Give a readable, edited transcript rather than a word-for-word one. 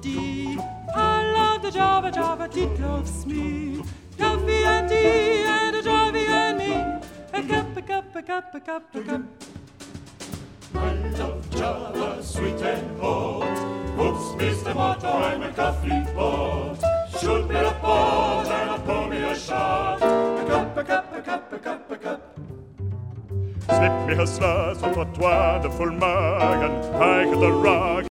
D. I love the Java, Java, it loves me. Coffee and tea and a Java and me. A cup, a cup, a cup, a cup, a cup. I love Java, sweet and hot. Oops, Mr. Motto, I'm a coffee pot. Shoot me a pot and pour me a shot. A cup, a cup, a cup, a cup, a cup. Slipp mig här slös och trottoar, det full magen, I hit the rock.